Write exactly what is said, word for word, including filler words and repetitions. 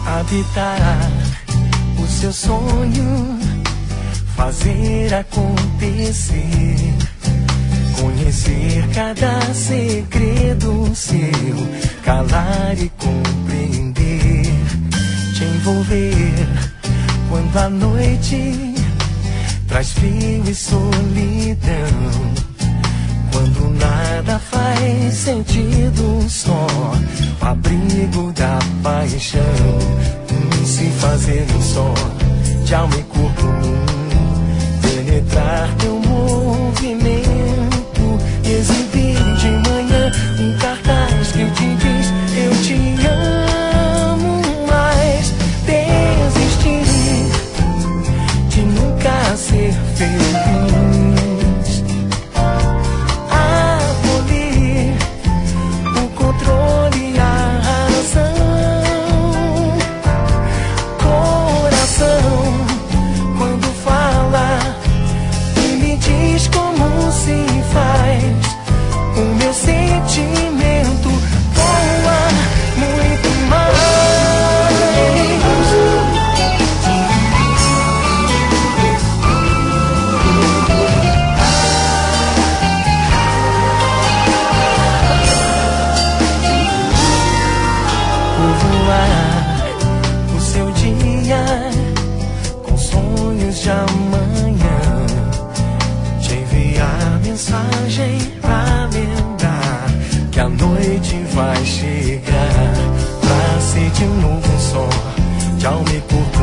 habitar o seu sonho, fazer acontecer, conhecer cada segredo seu, calar e compreender, te envolver quando a noite traz frio e solidão, quando nada faz sentido, só o abrigo da paixão, um se fazer um só, de alma e corpo num, penetrar teu movimento, exibir de manhã um cartaz que te diz eu te amo, mas desistir de nunca ser feliz. O seu dia com sonhos de amanhã, te enviar mensagem pra lembrar que a noite vai chegar, pra ser de novo um só, de alma e corpo